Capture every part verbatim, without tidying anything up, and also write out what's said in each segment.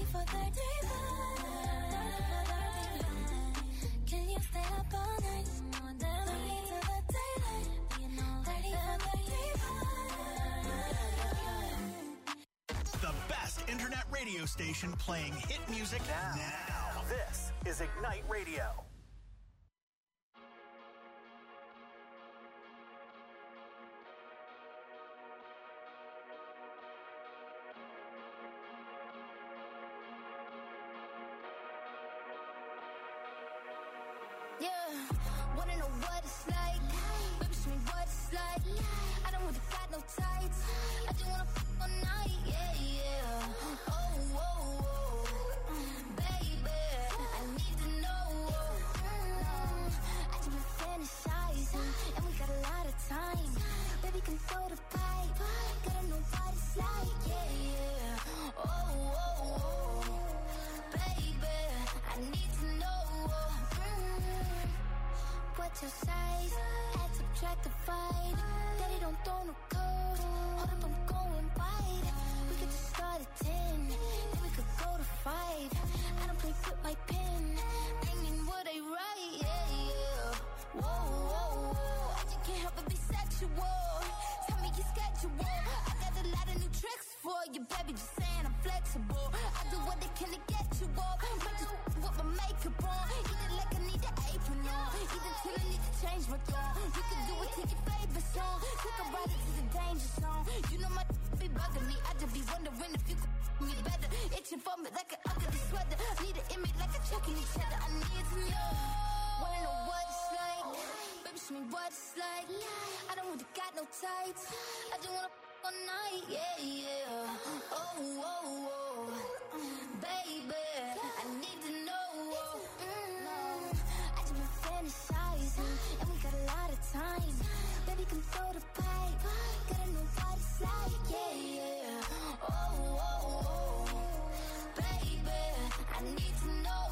for thirty-five. Can you stay up all night? More than we need till the daylight. You know, thirty for thirty-five. The best internet radio station playing hit music now. now. This is Ignite Radio. Yeah, wanna know what it's like? Baby, show me what it's like. I don't really got no tights. I just wanna f*** all night. Yeah, yeah. Oh, oh, oh. Baby, I need to know. Mm, I just been fantasizing, and we got a lot of time. Baby, can throw the pipe. Gotta know what it's like. Yeah, yeah. Oh, oh, oh. Baby, I need to know. What's your size? Add, subtract, divide. Daddy don't throw no code. Hold up, I'm going wide. We could just start at ten, then we could go to five. I don't play with my pen. Bringing what I write, yeah, yeah. Whoa, whoa, whoa. I just can't help but be sexual. Tell me your schedule. I got a lot of new tricks for you, baby. Just saying I'm flexible. I do what they can to get you up. Might just with my makeup on. Eat it like I need an apron on. Eat it till I need to change my tone. You can do it to your favorite song. Take a ride into the danger zone. You know my be bugging me. I just be wondering if you could me better. Itching for me like an ugly sweater. Need an image like a chucking each other. I need to know. Wanna know what it's like? Baby, show me what it's like. I don't really got no tights. I just wanna f*** all night. Yeah, yeah. Oh, oh, oh. Baby, I need to know. Mm, I just been fantasizing, and we got a lot of time. Baby, can throw the pipe. Gotta know what it's like. Yeah, yeah. Oh, oh, oh. Baby, I need to know.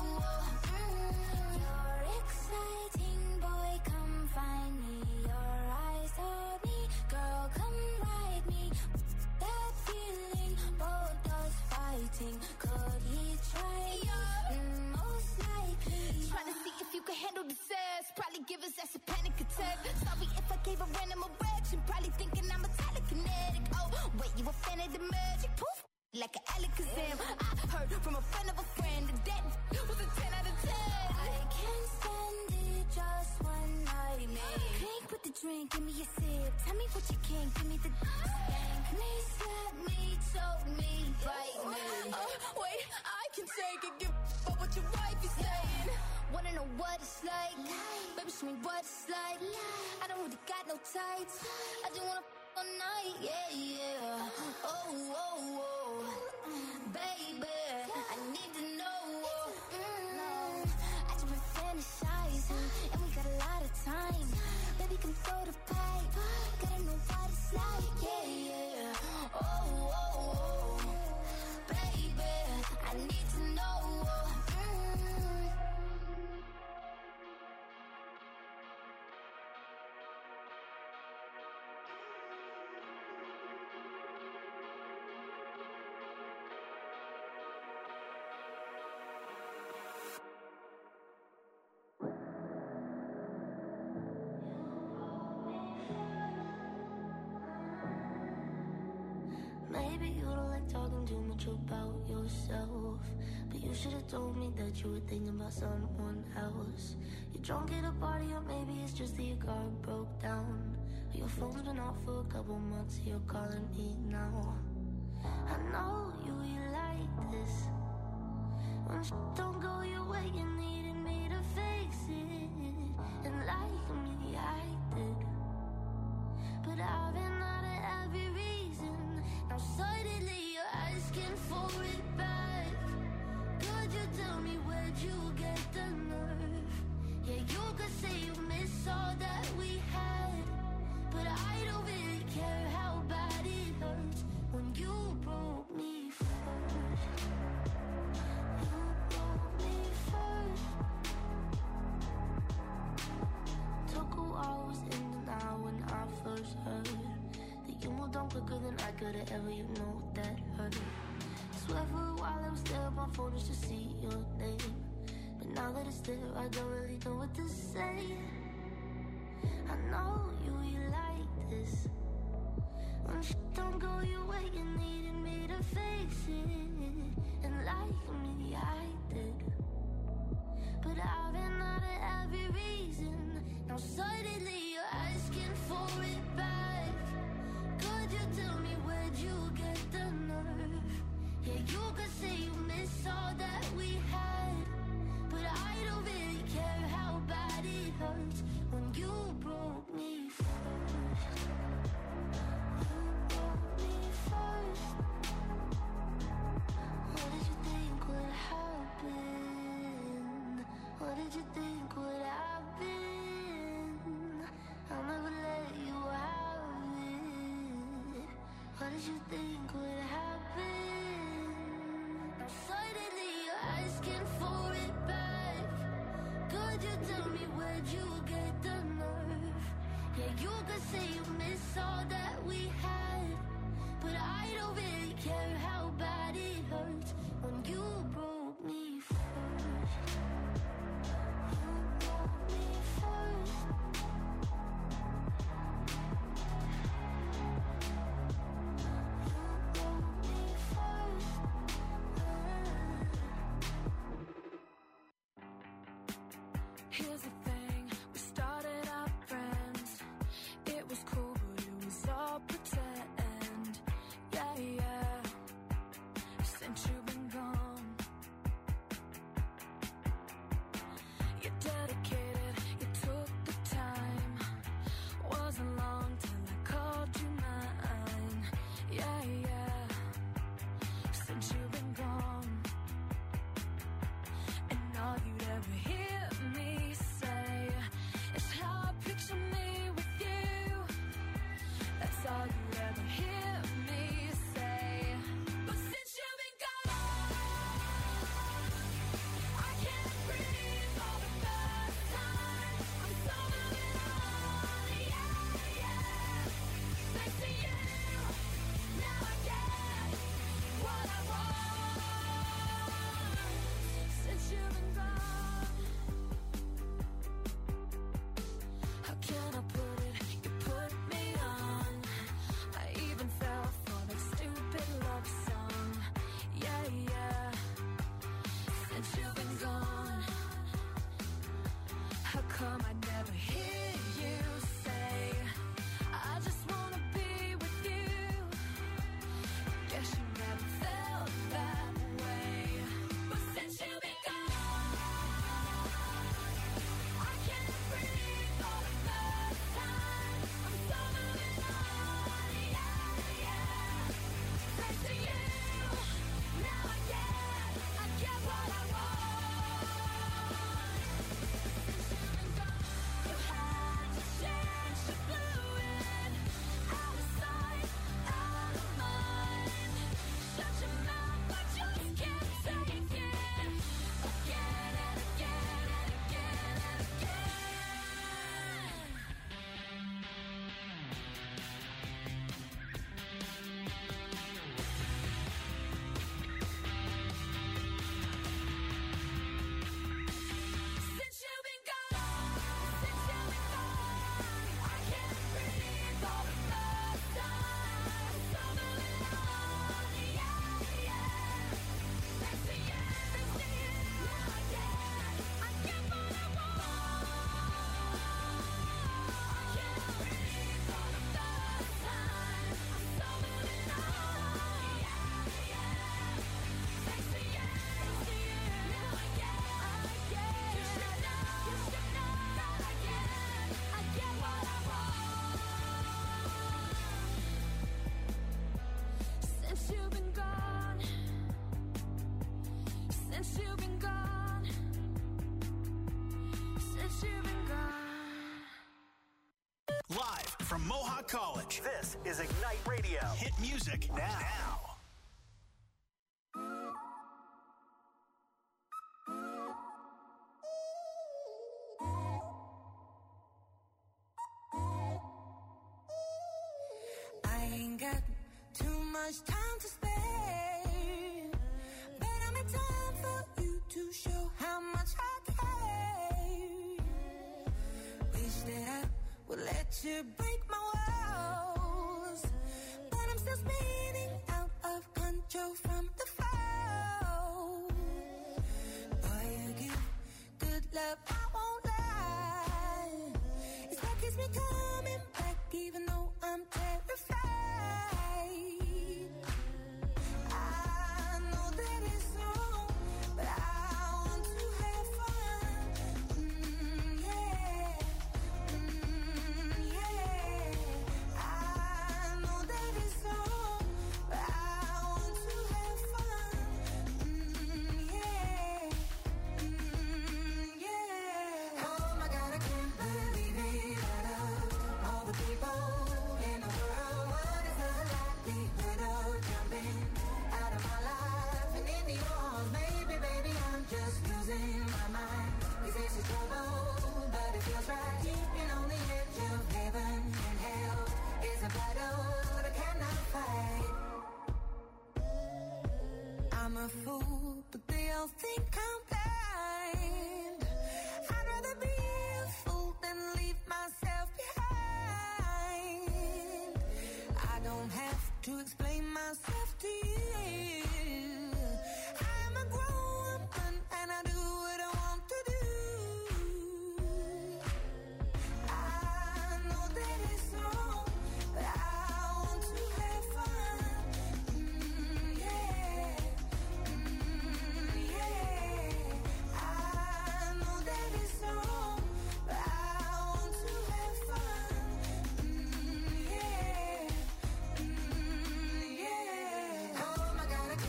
Mm, you're exciting, boy, come find me. Your eyes on me, girl, come ride me. That feeling, both us fighting. Could he try? Mm, most likely. Trying to see if you can handle the sass. Probably give us that's a panic attack. Sorry if I gave a random erection. Probably thinking I'm a telekinetic. Oh, wait, you a fan of the magic? Poof, like an Alakazam. I heard from a friend of a friend that that was a ten out of ten. I can't stand it, just one night, man. Clink with the drink, give me a sip. Tell me what you can, give me the spank me, slap me, choke me, bite me. Oh, wait, I can take it, give up what your wife is saying. Wanna know what it's like? Baby, show me what it's like. I don't really got no tights. I just wanna f*** all night, yeah, yeah. Oh, oh, oh. Baby, I need to know. Mm, I just been fantasizing, and we got a lot of time. Baby, can throw the pipe. Gotta know what it's like, yeah, yeah. Oh, oh, oh. Baby, I need to know. Maybe you don't like talking too much about yourself, but you should have told me that you were thinking about someone else. You're drunk at a party, or maybe it's just that your car broke down. Or your phone's been off for a couple months, you're calling me now. I know you, you like this. When sh- don't go your way, you needed me to fix it. And like me, I did. But I've been out of every reason. Now suddenly you're asking for it back. Could you tell me where'd you get the nerve? Yeah, you could say you miss all that we had, but I don't really care how bad it hurts when you broke me first. You broke me first. Took a while, was in denial when I first heard that you moved on quicker than I could've ever, you know that hurt. So swear for a while I was there on my phone just to see your name. But now that it's there, I don't really know what to say. I know you, you like this. When shit don't go your way, you needed me to face it. And like me, I did. But I've been out of every reason. Now suddenly you're asking for it back. Could you tell me where'd you get the nerve? Yeah, you could say you miss all that we had, but I don't really care how bad it hurts when you broke me first. You broke me first. What did you think would happen? What did you think would happen? I'll never let you have it. What did you think would happen? Now suddenly you're asking for it back. Could you tell me where'd you get the nerve? Yeah, you could say you miss all that we had, but I don't really care how bad it hurts when you broke me first. You broke me first. You broke me first. Here's the thing, we started out friends. It was cool, but it was all pretend. Yeah, yeah. Since you've been gone, you're dedicated, you took the time. Wasn't long till I called you mine. Yeah, yeah. Since you've been gone, and all you'd ever hear me say is how I picture me with you. That's all you'd ever hear me say. But since you've been gone, I can't breathe for the first time. I'm so moving on, yeah, yeah. Thanks to you, now I get what I want. Since you've been gone, how can I put it? You put me on. I even fell for that stupid love song. Yeah, yeah. Since you've been gone, how come I never hear you say, I just wanna be with you? Guess you never felt that way. But since you've been gone, I can't breathe for the first time. I'm so moving on, yeah, yeah. Thanks to you, now I get, I get what I want. Since you've been gone, you had to change, you blew it. Out of sight, out of mind. Shut your mouth, but you can't take it. Again and again and again and again. Since you've been gone, since you've been gone, I can't breathe for the first time. So moving on, yeah, yeah. Thanks to you, thanks to you, now I get, I get what I want. I can't breathe for the first time. I'm so moving on, yeah, yeah. Thanks to you, thanks to you, now I get, I get. You should know, you should know that I get, I get what I want. Since you've been gone, since you've been gone, since you've been gone. Live from Mohawk College, this is Ignite Radio. Hit music now. I ain't got too much time to spare. to break my walls, but I'm still spinning out of control from the fall. Boy, you give good love, I won't lie. It's what keeps me coming back, even though I'm terrified. I know that it's wrong, but I want to have fun. Mm, yeah, mm, yeah. I know that it's wrong, but I want to have fun. Mm, yeah, mm, yeah. Oh my God, I can't believe it. Out of all the people in the world, what is the likelihood of jumping out of my life and into yours? Maybe, baby, I'm just losing my mind. 'Cause this is trouble, but it feels right. Keeping on the edge of heaven and hell is a battle that I cannot fight. I'm a fool, but they all think I'm blind. I'd rather be a fool than leave myself behind. I don't have to explain myself to you. I'm a grown woman and I do what I want to do. I know that it's wrong, but I want to have fun. Mm, yeah, mm, yeah. I know that it's wrong, but I want to have fun. Mm, yeah, mm, yeah. Oh my God, I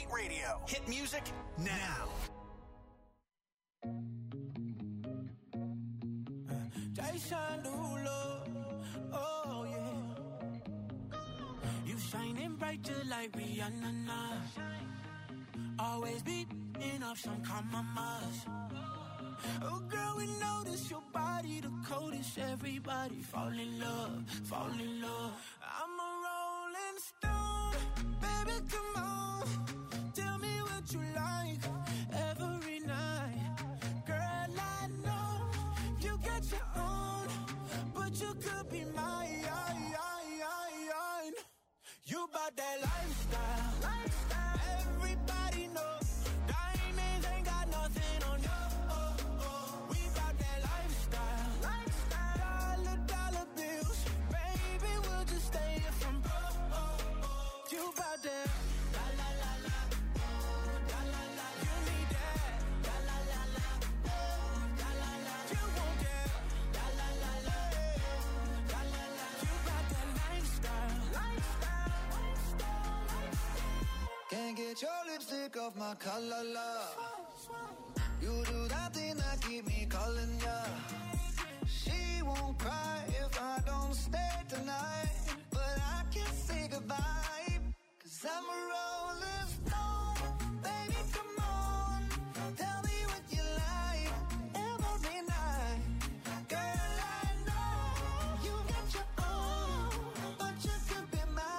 Ignite Radio. Hit music now. Jason Derulo, oh yeah. You shining bright just like Rihanna now. Always beating up some compromise. Oh girl, we notice your body the coldest. Everybody fall in love, fall in love. I'm a rolling stone, baby, come on. Tell me what you like every night. Girl, I know you got your own, but you could be mine. You bout that lifestyle, lifestyle. Everybody knows diamonds ain't got nothing on you. Oh, oh. We bout that lifestyle, lifestyle. Dollar, dollar bills, baby, we'll just stay here from broke. Oh, oh. You bout that la la la la, oh, la la la. You need that la la la la, oh, la la la. You want that la la la la, la la la. You bout that lifestyle, lifestyle. Can't get your lipstick off my collar, love. You do that thing that keep me calling ya. She won't cry if I don't stay tonight, but I can't say goodbye, cause I'm a rolling stone. Baby, come on, tell me what you like every night. Girl, I know you got your own, but you could be mine.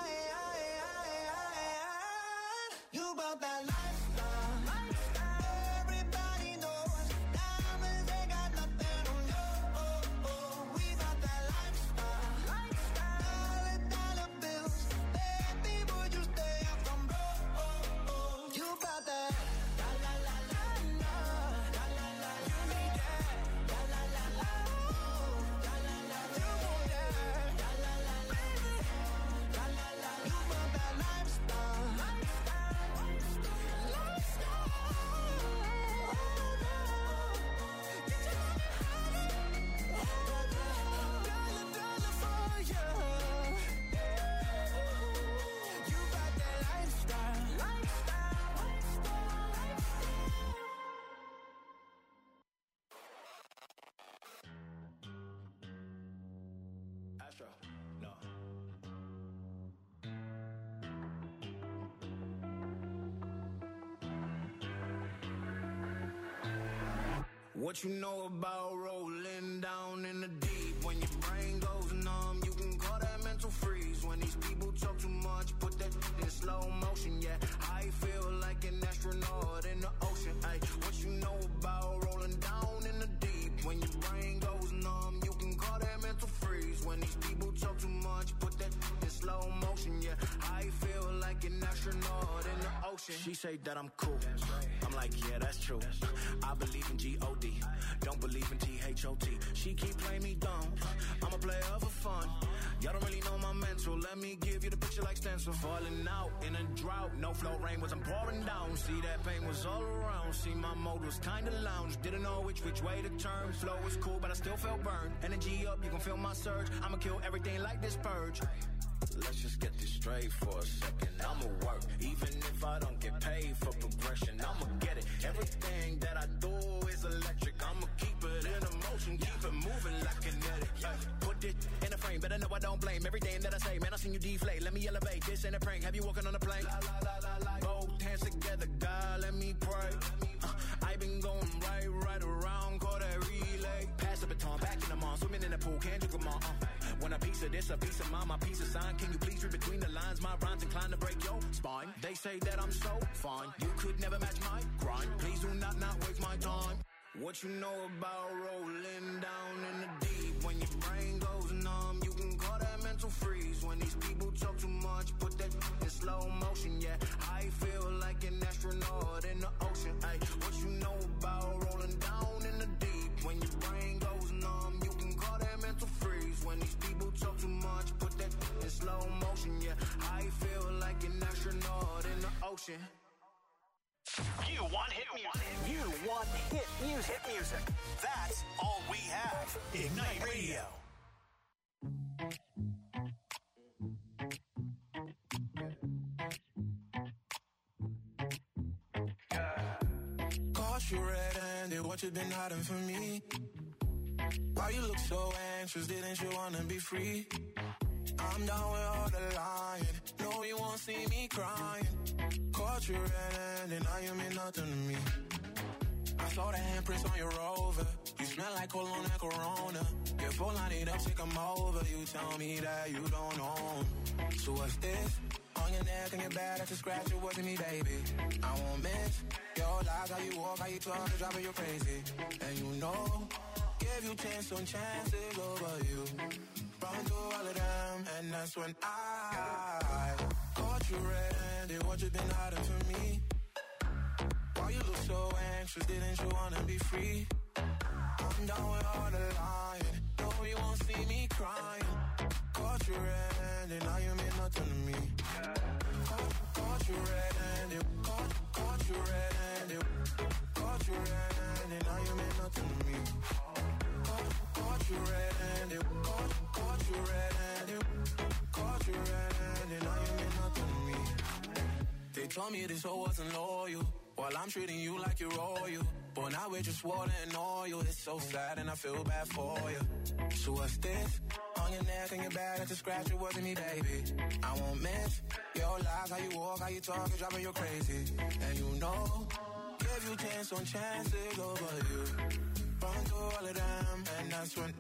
You about that lifestyle, lifestyle. Everybody knows diamonds ain't got nothing on you. Oh, oh. We about that lifestyle, lifestyle. Dollar, dollar bills, baby, would you stay up from broke? Oh, oh. You about that la la la la la, la la la. You need that la la la la, oh, la la la. You want that la la la, baby, la la la. You about that lifestyle, lifestyle. Astro, no. What you know about rolling down in the deep? When your brain goes numb, you can call that mental freeze. When these people talk too much, put that in slow motion, yeah. I feel like an astronaut in the ocean, ay. What you know about rolling down in the deep? When your brain goes numb, you can call that mental freeze. When these people talk too much, put that in slow motion, yeah. I feel like an astronaut in the ocean. She say that I'm cool, I'm like, yeah, that's true. I believe in G O D, don't believe in T H O T. She keep playing me dumb, I'm a player for fun. Y'all don't really know my mental, let me give you the picture like stencil. Falling out in a drought, no flow rain wasn't pouring down. See that pain was all around, see my mode was kinda lounge. Didn't know which which way to turn, flow was cool but I still felt burned. Energy up, you can feel my surge, I'ma kill everything like this purge. Let's just get this straight for a second. I'ma work, even if I don't get paid for progression. I'ma get it. Everything that I do is electric. I'ma keep it in motion, keep it moving like kinetic. Uh, put it in a frame, better know I don't blame everything that I say. Man, I seen you deflate. Let me elevate. This ain't a prank. Have you walking on a plane? La, la, la, la, la. Both hands together, God, let me pray. Uh, I been going right, right around, call that relay. Pass the baton, back in the mall, swimming in the pool, can't drink them all. Uh. When a piece of this, a piece of mine, my piece of sign. Can you please read between the lines? My rhymes inclined to break your spine. They say that I'm so fine, you could never match my grind. Please do not, not waste my time. What you know about rolling down in the deep? When your brain goes numb, you can call that mental freeze. When these people talk too much, put that in slow motion, yeah. I feel like an astronaut in the ocean, ay. What you know about rolling down in the deep? When your brain goes numb, you can call that mental freeze. When these people talk too much, put that in slow motion, yeah. I feel like an astronaut in the ocean. You want hit music. You want hit music. Hit music. That's all we have. Ignite Radio. Caught you red-handed, what you been hiding from me? Why you look so anxious, didn't you wanna be free? I'm down with all the lying, no you won't see me crying. Caught you red-handed, now you mean nothing to me. I saw the handprints on your Rover, you smell like cologne and Corona. Your phone line it up, take 'em over, you tell me that you don't own. So what's this? On your neck and your back, that's a scratch, it wasn't me, baby. I won't miss your lies, how you walk, how you talk, driving you crazy. And you know, give you chance on chances over you. Run through all of them, and that's when I caught you red-handed, what you been hiding from me? Why you look so anxious, didn't you wanna be free? I'm down with all the lying, no you won't see me crying. Caught you red-handed, now you mean nothing to me. Caught, caught you red-handed, caught, caught you red-handed, caught you red-handed, now you mean nothing to me. Caught, caught you red-handed, caught, caught you red-handed, caught you red-handed, now you mean nothing to me. They told me this hoe wasn't loyal, while I'm treating you like you're royal. But now we're just water and oil. It's so sad and I feel bad for you. So what's this? On your neck and your back, that's a scratch, it wasn't me, baby. I won't miss your lies, how you walk, how you talk, it's driving you crazy. And you know, give you chance on chances over you. Run through all of them, and that's when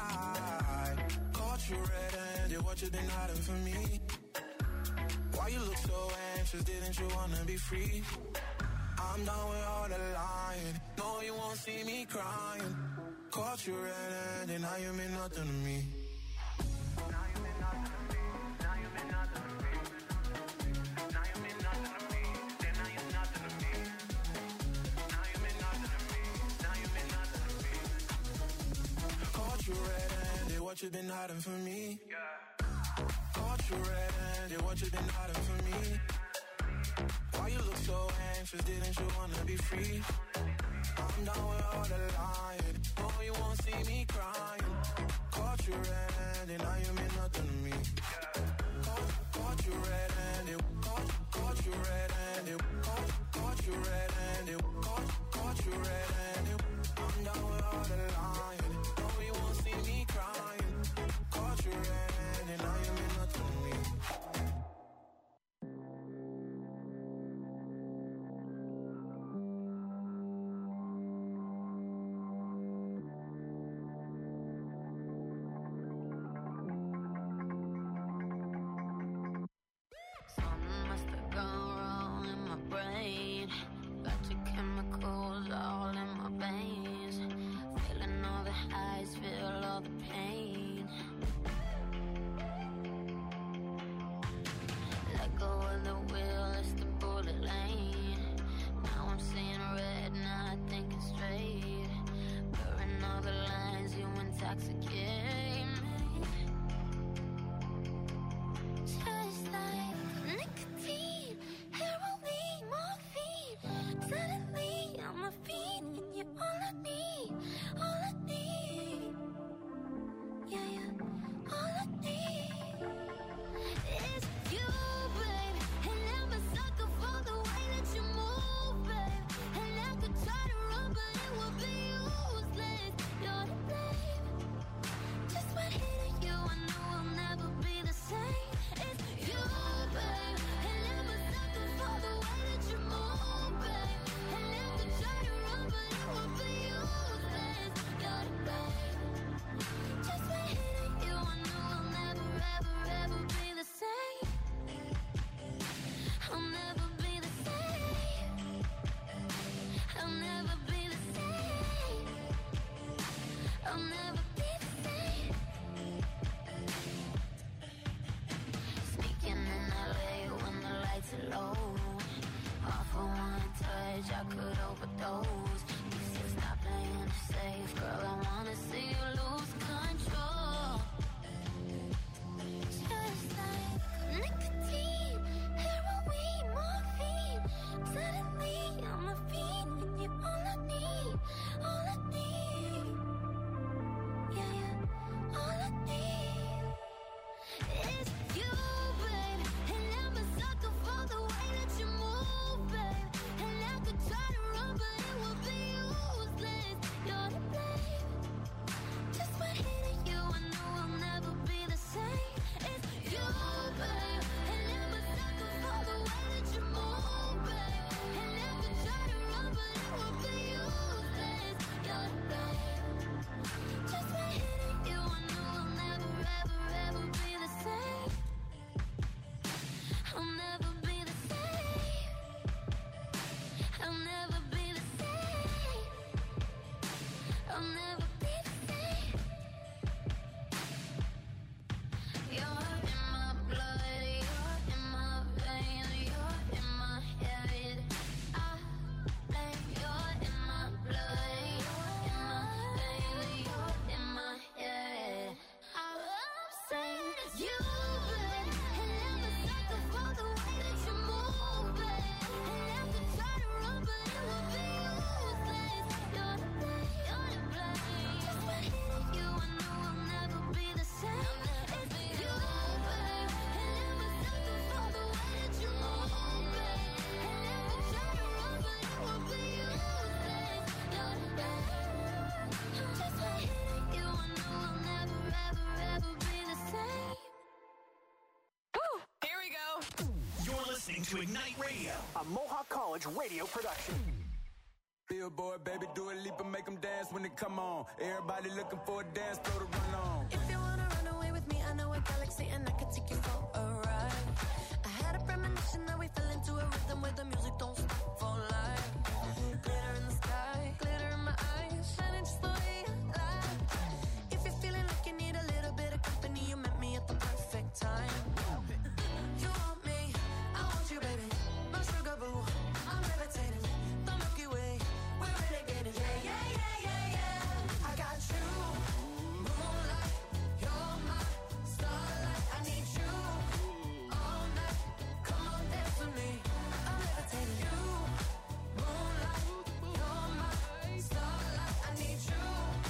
I caught you red-handed, what you been hiding from me? Why you look so anxious, didn't you wanna be free? I'm done with all the lying, no you won't see me crying. Caught you red-handed, now you mean nothing to me. Now you mean nothing to me, now you mean nothing to me. Now you mean nothing to me, then now you're nothing to me. Now you mean nothing to me, now you mean nothing to me. Caught you red-handed, what you been hiding from me? Caught you red-handed, what you been hiding from me? Why you look so anxious, didn't you wanna be free? I'm down with all the lying, no you won't see me crying. Caught you red-handed, now you mean nothing to me. Caught, caught you red-handed, caught, caught you red-handed, caught, caught you red-handed, caught, caught you red-handed. I'm down with all the lying, no you won't see me crying. Caught you red-handed, now you mean nothing to me. Be listening to Ignite Radio, a Mohawk College radio production. Billboard, baby, do a leap and make them dance when they come on. Everybody looking for a dance floor to run on. If you wanna run away with me, I know a galaxy and I can take you for a ride. I had a premonition that we fell into a rhythm where the music don't stop for life. Glitter in the sky, glitter in my eyes, shining just the way I like. If you're feeling like you need a little bit of company, you met me at the perfect time. You want me, I want you, baby. My sugar boo, I'm levitating. The Milky Way, we're renegading. Yeah, yeah, yeah, yeah, yeah. I got you, moonlight. You're my starlight. I need you all night. Come on, dance with me. I'm levitating. You, moonlight. You're my starlight. I need you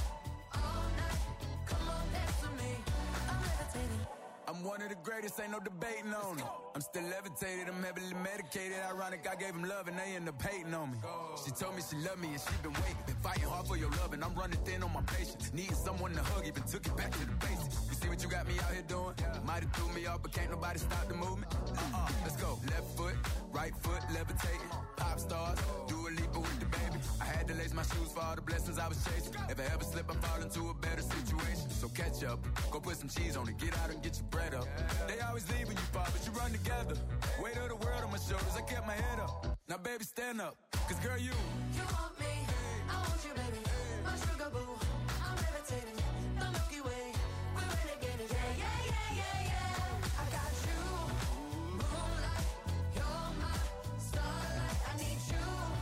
all night. Come on, dance with me. I'm levitating. I'm one of the greatest, ain't no debating on it. I'm still levitated, I'm heavily medicated. Ironic, I gave him love and they end up hating on me. She told me she loved me and she been waiting. Been fighting hard for your love and I'm running thin on my patience. Needing someone to hug, even took it back to the basics. You see what you got me out here doing? Might have threw me off, but can't nobody stop the movement. Uh-uh, let's go. Left foot, right foot, levitating. Pop stars, do a leap with the baby. I had to lace my shoes for all the blessings I was chasing. If I ever slip, I fall into a better situation. So catch up, go put some cheese on it, get out and get your bread up. They always leave when you fall, but you run together. Weight of the world on my shoulders, I kept my head up. Now baby, stand up, cause girl, you You want me, I want you, baby. My sugar boo, I'm levitating. The Milky Way, we're renegading. Yeah, yeah, yeah, yeah, yeah. I got you, moonlight. You're my starlight. I need you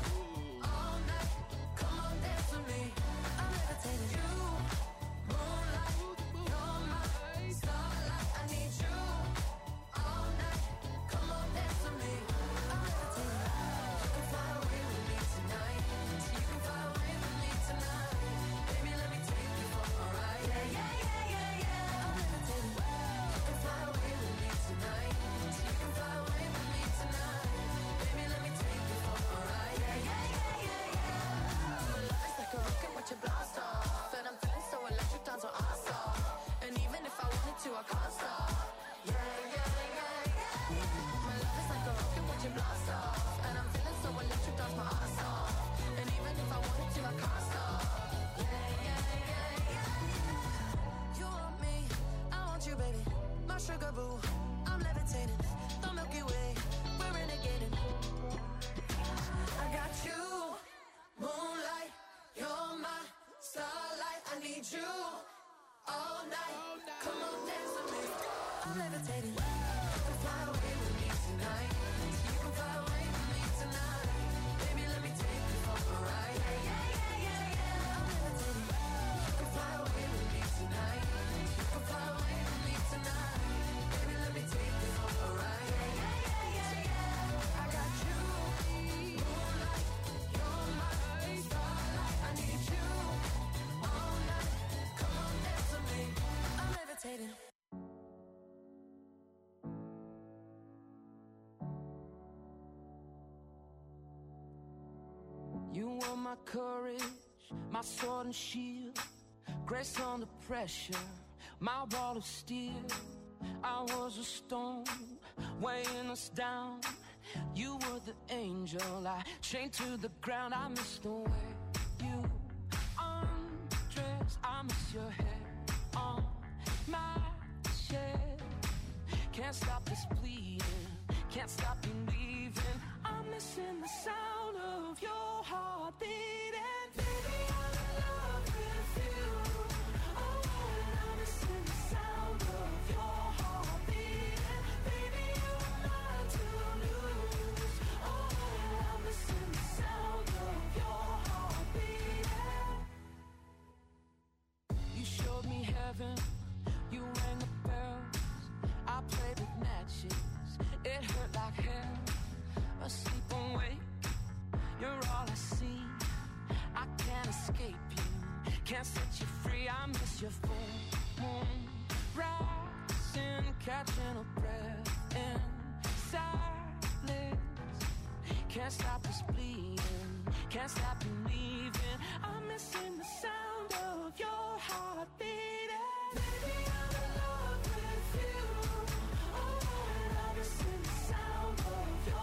all night. Come on, dance with me. I'm levitating. You, moonlight. You're my starlight. I need you all night. Come on, dance with me. I'm levitating. You can fly away with me tonight. You can fly away with me tonight. Baby, let me take you for a ride. Yeah, yeah, yeah, yeah, yeah. I'm levitating. You can fly away with me tonight. You can fly away with me tonight. Baby, let me take you for a ride. Yeah, yeah, yeah, yeah, yeah. My love is like a rocket, watch it blast off. And I'm feeling so electric, dance on our stop. And even if I wanted to, I can't stop. Yeah, yeah, yeah, yeah. My love is like a rocket, watch it blast off. And I'm feeling so electric, dance my ass off. And even if I wanted to, I can't stop. Yeah, yeah, yeah, yeah. You want me, I want you, baby. My sugar boo, I'm levitating. The Milky Way, we're renegading. I got you, moonlight. You're my starlight. I need you all night. Come on, dance with me. I'm levitating. You can fly away with me tonight. You can fly away with me tonight. Baby, let me take you for a ride. Yeah, yeah, yeah, yeah, yeah. I'm levitating. You can fly away with me tonight. You can fly away with me tonight. Baby, let me take you for a ride. Yeah, yeah, yeah, yeah, yeah. I got you, moonlight. You're my starlight. I need you all night. Come on, dance with me. I'm levitating. You are my courage, my sword and shield, grace under pressure, my wall of steel. I was a stone weighing us down. You were the angel I chained to the ground. I miss the way you undress. I miss your hair on my chest. Can't stop this bleeding, can't stop believing. I'm missing the sound of your heart beating. Baby, I'm in love with you. Oh, and I'm missing the sound of your heart beating. Baby, you're mine to lose. Oh, and I'm missing the sound of your heart beating. You showed me heaven, you rang the bells. I played with matches, it hurt like hell. Asleep awake, you're all I see. I can't escape you, can't set you free. I miss your full moon rising, catching a breath in silence. Can't stop this bleeding, can't stop believing. I'm missing the sound of your heart beating. Baby, I'm in love with you. Oh, and I'm missing the sound of your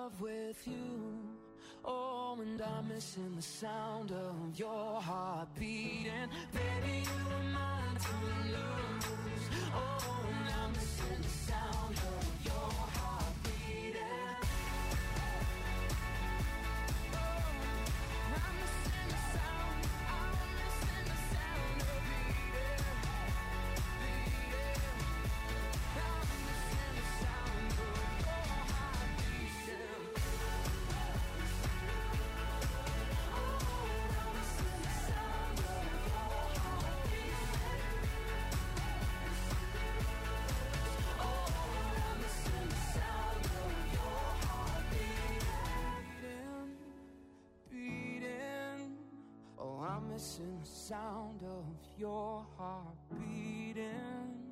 love with you. Oh, and I'm missing the sound of your heart beating. Baby, you were mine to lose. Oh, and I'm missing the sound of your heart beating. Oh, I'm missing the sound. I'm missing the sound of beating, beating. I'm missing the sound of your heart beating. Missing the sound of your heart beating.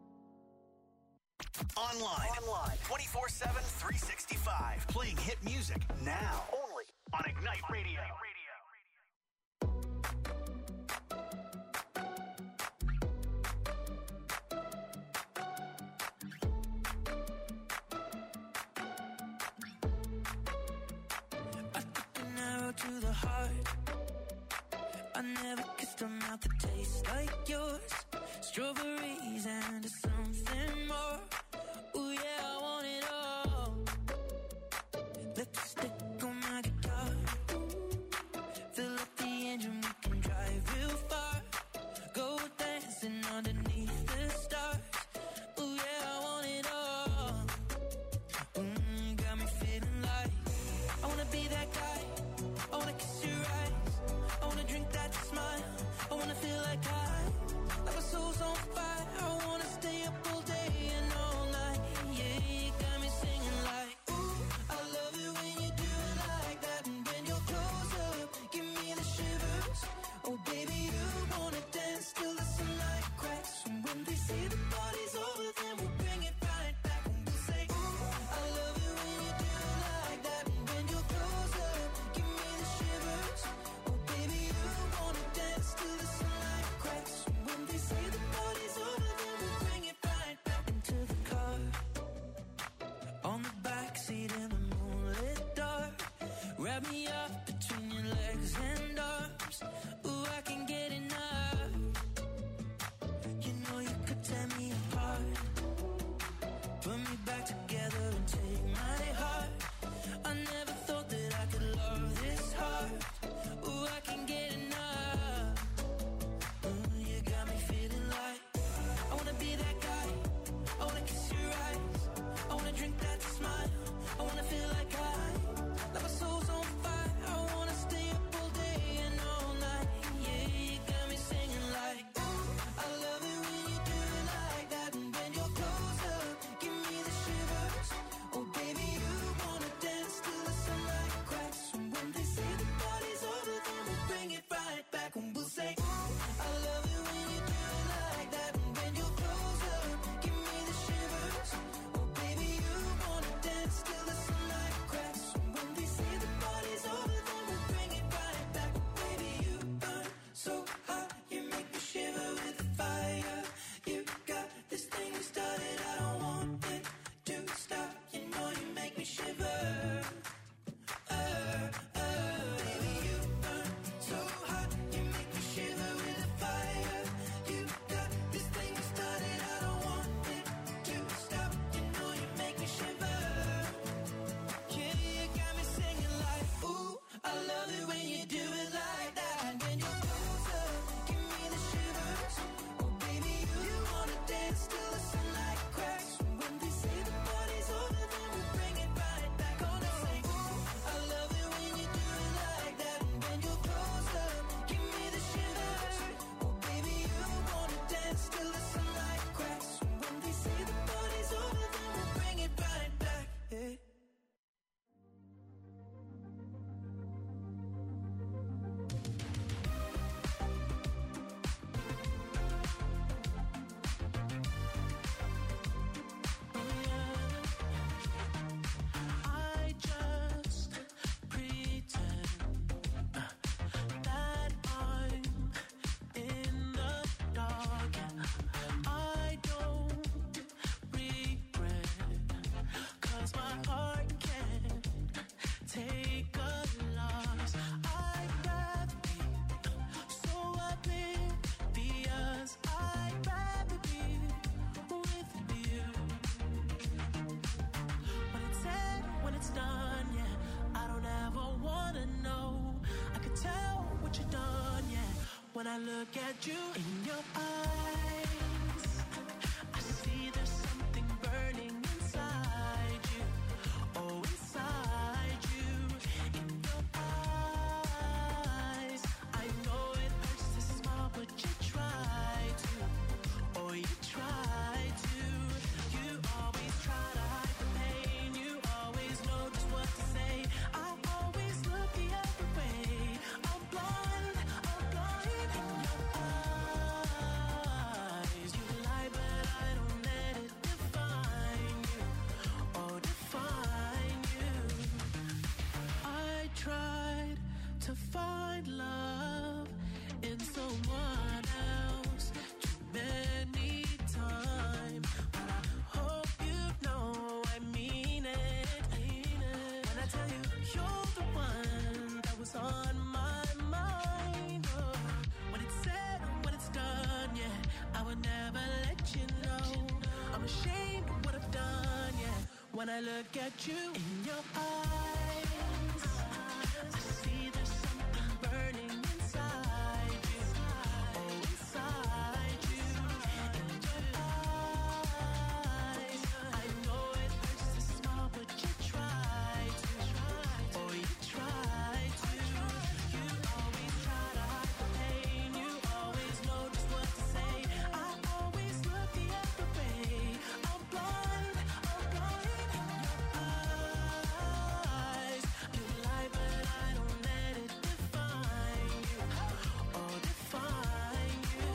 Online. Online. twenty-four seven, three sixty-five. Playing hit music now. Only on Ignite Radio. I took an arrow to the heart. I never kissed a mouth that tastes like yours. Strawberries and something more. Ooh yeah, I want it all. Lipstick on my guitar. Fill up the engine, we can drive real far. Go dancing underneath the stars. Ooh yeah, I want it all. Mm, got me feeling like I wanna be that guy. I wanna kiss your eyes. I wanna drink that smile. I wanna feel like I, like my soul's on fire. I wanna stay up all day and all night. Yeah, you got me singing like, ooh, I love it when you do it like that. And when you're close up, give me the shivers. Oh baby, you wanna dance till the sunlight cracks. And when they say the party's over, then we'll bring it right back. And we'll say, ooh, I love it when you do it like that. And when you're close up, give me the shivers. Oh baby, you wanna dance till the sunlight cracks. And when they say the party's over, then we'll bring it right back into the car. On the backseat in the moonlit dark. Wrap me up between your legs and arms. Ooh, I can get enough. You know you could tear me apart. Put me back together and take my heart. I never thought that I could love this hard. Ooh, I can get enough. Ooh, you got me feeling like I wanna be that guy. I wanna kiss your eyes. I wanna drink that smile. I wanna feel like I, like my soul's on fire. I wanna stay up all day and all night. Yeah, you got me singing like, ooh, I love it when you do it like that. And when you're close up, give me the shivers. Oh baby, you wanna dance till the sunlight cracks. And when they say the party's over, then we'll bring it right back. And we'll say, ooh, I love it when you do it like that. And when you're close up, give me the shivers. Oh baby, you wanna dance till the sunlight cracks. And when they say the party's over, then we'll bring it right back. Baby, you burn so hot, you make me shiver with the fire. You got this thing you started, I don't want it to stop. You know you make me shiver. Uh, uh, baby, you burn so hot, you make me shiver with the fire. You got this thing you started, I don't want it to stop. You know you make me shiver. Yeah, you got me singing like, ooh, I love it when you do it like that. And when you're close up, give me the shivers. Oh baby, you wanna dance till the sunlight cracks. And when they say the party's over, then we'll bring it right back. Gonna say, ooh, I love it when you do it like that. And when you're close up, give me the shivers. Oh baby, you wanna dance till the sunlight cracks. And when they say the party's over, then we'll bring it right back. Yeah. I just pretend uh, that I'm in the dark. I don't regret, 'cause my heart can't when I look at you in your eyes. I see there's something burning inside you. Oh, inside you. In your eyes. I know it hurts to smile, but you try to. Oh, you try to. You always try to hide the pain. You always know just what to say. I always look the other way. I'm blind, I'm blind in your eyes. You lie, but I don't let it define you. Oh, define you. I tried to find love in someone else too many times, but I hope you know I mean it. I mean it. When I tell you you're the one that was on my mind. Oh, when it's said, when it's done, yeah, I would never let you know. I'm ashamed of what I've done, yeah. When I look at you in your eyes, I see there's something burning inside you. Oh, inside you. In your eyes. I know it hurts to smile, but you try to. Oh, you try to. You always try to hide the pain. You always know just what to say. I always look the other way. I'm blind, I'm blind in your eyes. You lie, but I don't let it define you. Oh, define you.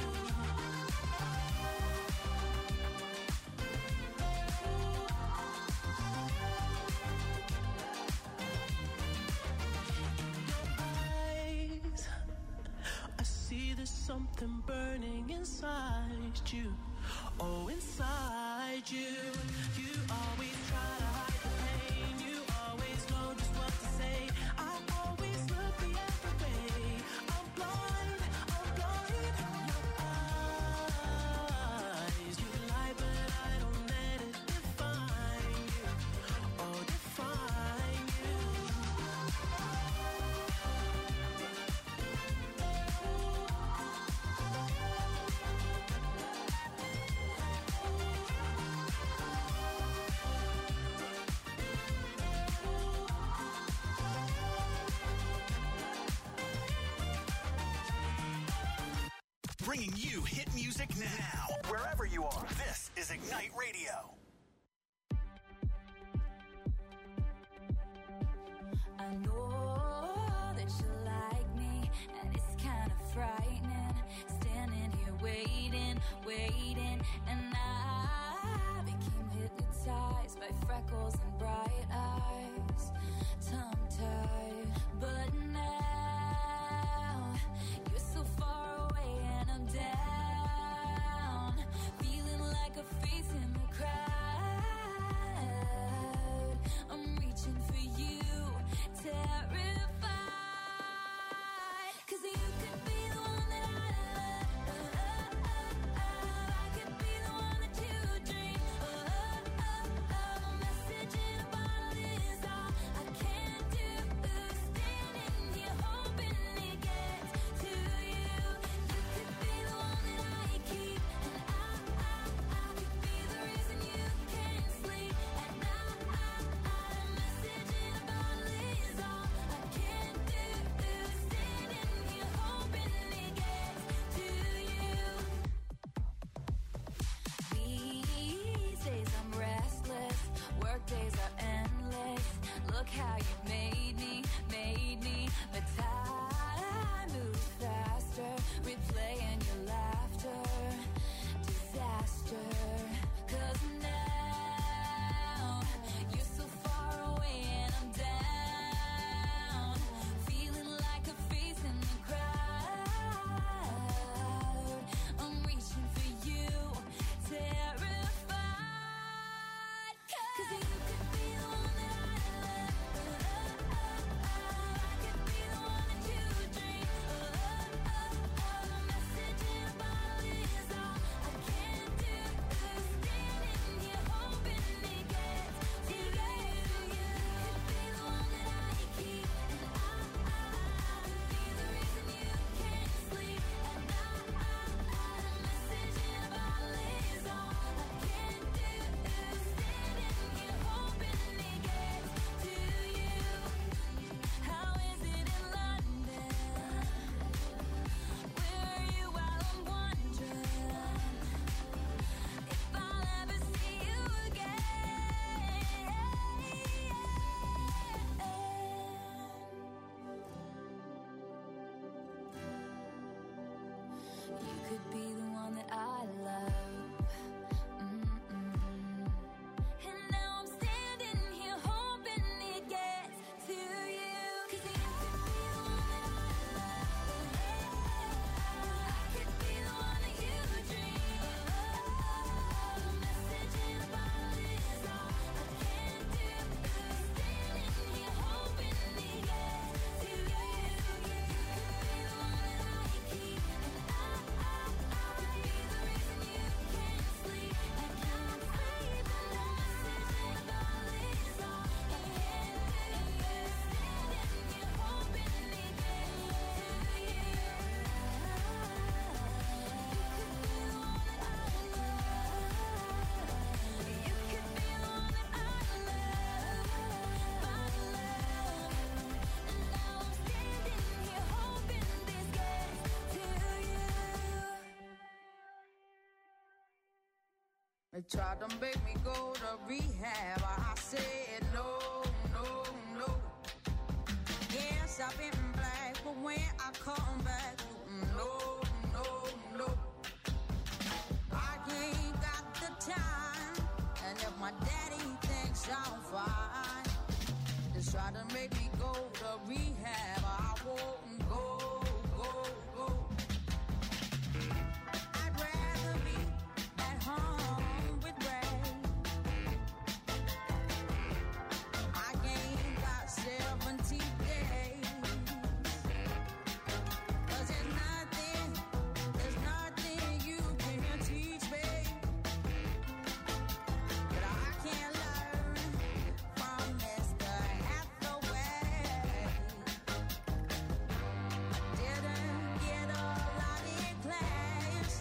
Eyes, I see there's something burning inside you. Oh, inside you. You always try to hide the pain. You always know just what to say. I always look the other way. I'm blind, I'm blind in your eyes. You lie, but I don't let it define you. Oh, define you. Bringing you hit music now, wherever you are. This is Ignite Radio. I know that you like me, and it's kind of frightening. Standing here waiting, waiting, and I became hypnotized by freckles and bright eyes, tongue-tied. But now you're so far away, and I'm down, feeling like a face in the crowd. I'm reaching for you, terrified, 'cause you could be the one that I love. I could be the one that you dream of. A message in a They tried to make me go to rehab. I said no, no, no. Yes, I've been black, but when I come back, no, no, no. I ain't got the time, and if my daddy thinks I'm fine, just try to make me go to rehab. I won't go, go, go. I'd rather be at home with Ray. I ain't got seventy days. 'Cause there's nothing, there's nothing you can teach me that I can't learn from Mister Hathaway. Didn't get a lot in class,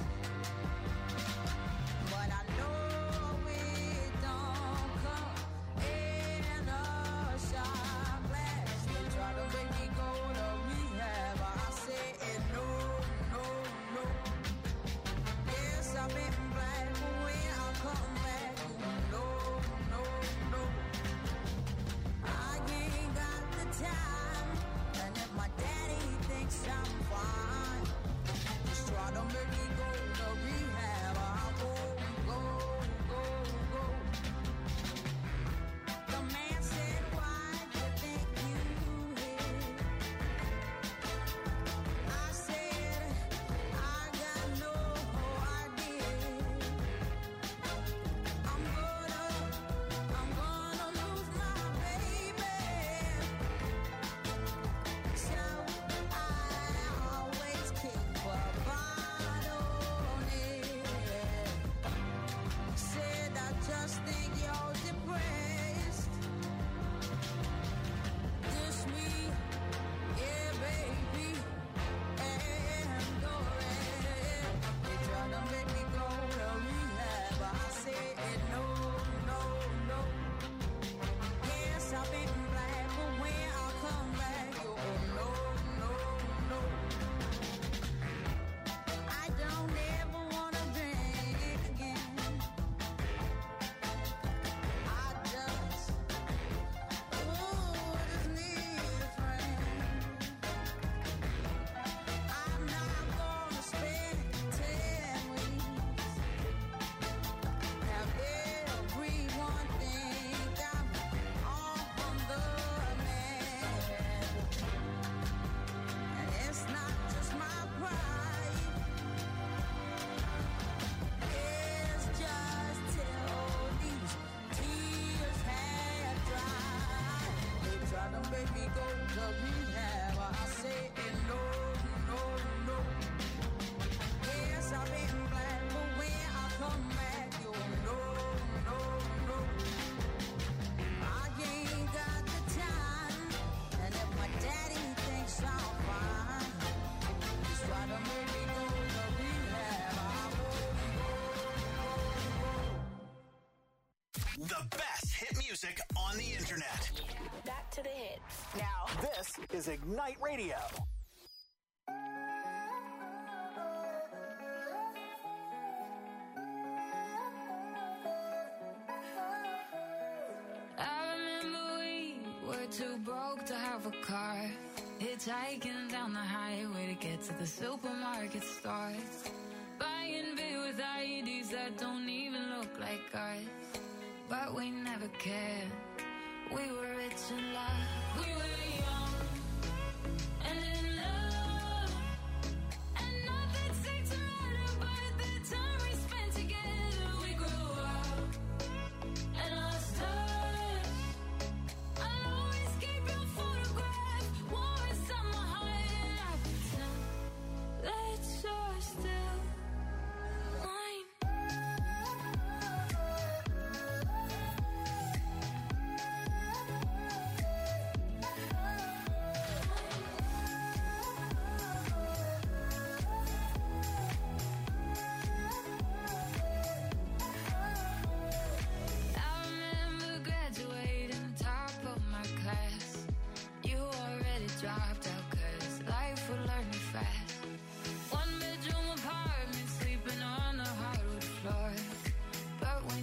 but I know it don't come in a shot glass. They try to make me go to rehab. I said no, no, no. Yes, I've been black, but when I come back, no, no, no. I ain't got the time, and if my daddy thinks I'm fine, just try to make me go to rehab. I won't go, go, go. The man said, why do you think you hit? I said, I got no idea. I'm gonna, I'm gonna lose my baby. So I always keep a bottle on it. Said I just think you're depressed. This me, yeah, baby, and go red. They try to make me go to rehab. I said no, no, no. Yes, I've been black, but when I come back, you no, no, no. I don't ever wanna drink again. I just, ooh, just need a friend. I'm not gonna spend ten weeks. Have everyone think I'm off on the man. And it's not just my pride. It's just till these tears had dried. They try to make me go to rehab. I say no, no, no. Yes, I've been black, but when I come back, you no, no, no. I ain't got the time, and if my daddy thinks I'm fine, just try to make me go to rehab. I won't go, The best hit music on the internet. Back to the hits. Now, this is Ignite Radio. I remember we were too broke to have a car. Hitchhiking down the highway to get to the supermarket store. Buying beer with I Ds that don't even look like ours. But we never cared. We were rich in love. We were young and in love. And nothing seemed to matter but the time we spent together. We grew up and lost touch. I'll always keep your photograph warm inside my heart. And I pretend that you're still mine. But when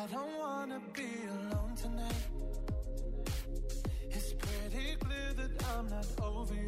I don't wanna be alone tonight. It's pretty clear that I'm not over you.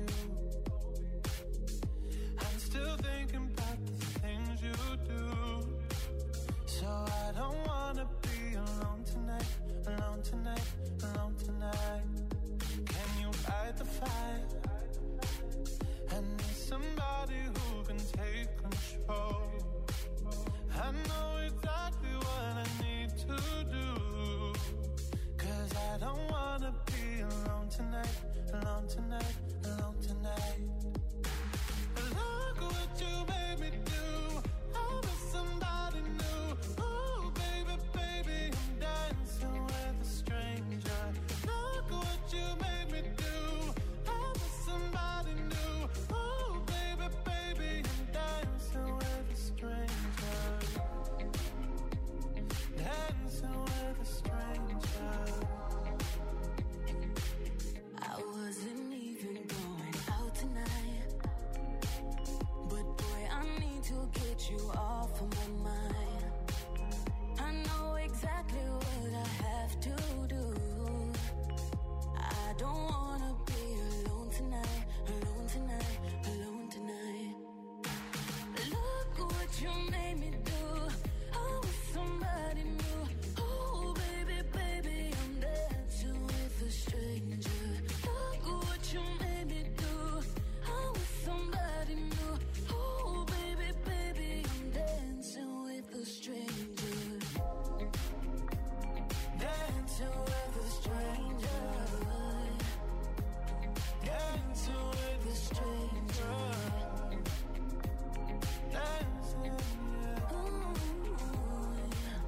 I'm still thinking about the things you do. So I don't wanna be alone tonight, alone tonight, alone tonight. Can you fight the fight? I need somebody who can take control. I know exactly what I need to do. Cause I don't wanna be alone tonight, alone tonight, alone tonight. Look what you made me do. I was somebody new. Oh baby, baby, I'm dancing with a stranger. Look what you made me do. I was somebody new. Oh baby, baby, I'm dancing with a stranger. Dancing with a stranger. I wasn't even going out tonight, but boy, I need to get you off of my mind. I know exactly what I have to do. I don't wanna be alone tonight, alone tonight, alone tonight. Look what you made me do. I was somebody new. Oh baby, baby, I'm dancing with a stranger. Look what you made me do. I was somebody new. Oh baby, baby, I'm dancing with a stranger. Dancing with a stranger. Dancing with a stranger. Dancing, yeah. Ooh, yeah.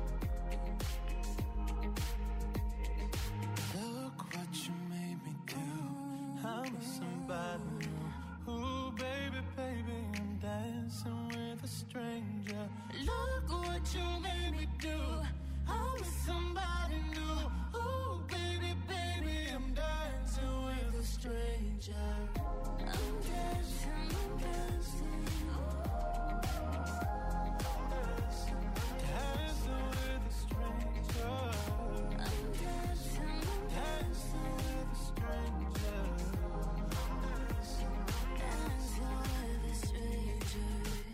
Look what you made me do. I'm somebody new. Ooh, baby, baby, I'm dancing with a stranger. Look what you made me do. I was somebody new. Ooh, baby, baby, I'm dancing with a stranger. I'm dancing, I'm dancing. Dancing with a stranger. I'm dancing, I'm Dancing with a stranger. dancing with a stranger.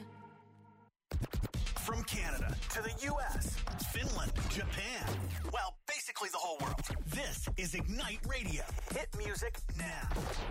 From Canada to the U S, Finland, Japan. Well, basically the whole world. This is Ignite Radio. Hit music now.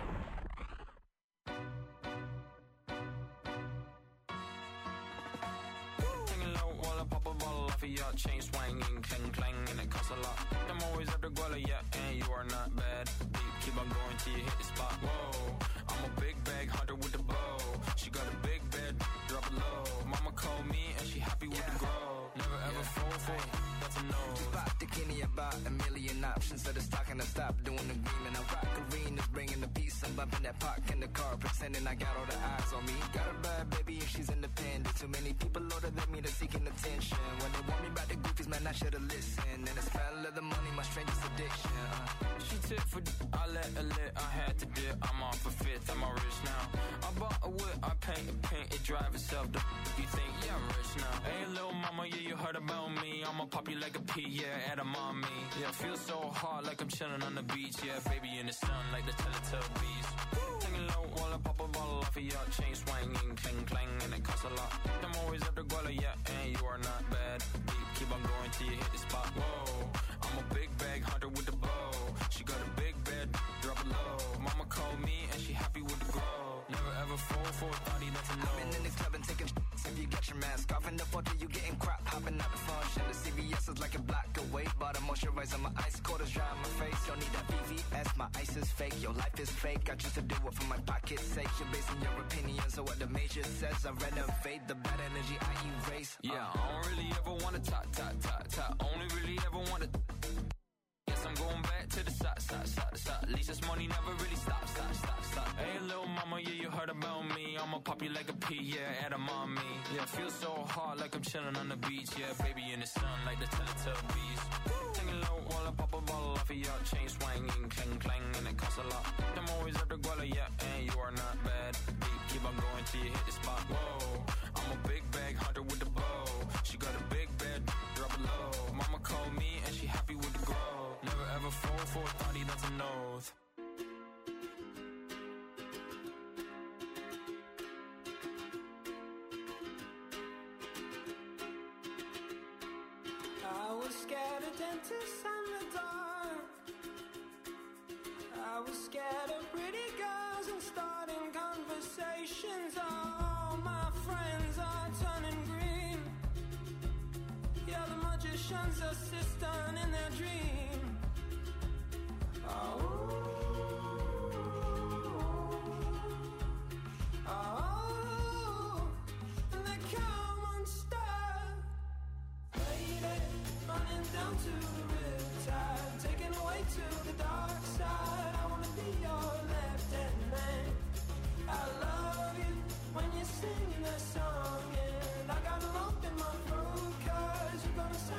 Taking low while I pop a bottle off of your chain swinging, clang clang, and it costs a lot. I'm always after Guala, yeah, and you are not bad. Deep, keep on going till you hit the spot. Whoa, I'm a big bag hunter with the bow. She got a big bed, drop it low. Mama called me and she happy with the grow. Never ever fall for it, that's a no. Just pop the Kenny about a million options. So it's talking to stop doing the green. And I rock arenas, bringing the peace. I'm bumping that park in the car, pretending I got all the eyes on me. Got a bad baby and she's independent. Too many people older than me, they're seeking attention. When they want me about the goofies, man, I should've listened. And the smell of the money, my strangest addiction. Uh. She tip for d- I let her lit, I had to dip. I'm off a fifth, I'm all rich now. I bought a whip, I paint a paint, it drive itself. The f- you think, yeah, I'm rich now. Hey, little mama, yeah, you heard about me. I'ma pop you like a pea, yeah, at a mommy. Yeah, feel so hot like I'm chilling on the beach. Yeah, baby in the sun like the Teletubbies. Taking low while I pop a bottle off of your chain swinging, clang clang, and it costs a lot. I'm always after Guala, yeah, and you are not bad. Deep, keep on going till you hit the spot. Whoa, I'm a big bag hunter with the bow. She got a big bed, drop it low. Mama called me and she happy with the grow. Never ever fall for a thotty, that's a no. I've been in the club and taking sh- if you get your mask off. In the photo, you getting crap, hopping out the function. The C V S is like a block away. Bought a moisturizer, my ice cold is dry on my face. Don't need that V V S, my ice is fake. Your life is fake, I choose to do it for my pocket's sake. You're basing your opinions on what the major says. I renovate the bad energy I erase. Yeah, I don't really ever wanna talk, talk, talk, talk. Only really ever wanna. Guess I'm going back to the side, side, side, side. At least this money never really stops, stop, stop, stop. Hey, little mama, yeah, you heard about me. I'ma pop you like a pea, yeah, at a mommy. Yeah, feel so hot like I'm chilling on the beach. Yeah, baby in the sun like the Teletubbies. Taking low while I pop a bottle off of your chain swinging, clang clang, and it costs a lot. I'm always after Guala, yeah, and you are not bad. Deep, keep on going till you hit the spot. Whoa, I'm a big bag hunter with the bow. She got a big bed, drop it low. Mama called me that's an oath. I was scared of dentists and the dark. I was scared of pretty girls and starting conversations. All my friends are turning green. Yeah, the magician's assistant in their dream. Oh, oh, and they come unstuck. Lady, running down to the riptide, taken away to the dark side. I wanna be your left-hand man. I love you when you're singing that song, and I got a lump in my throat 'cause you're gonna say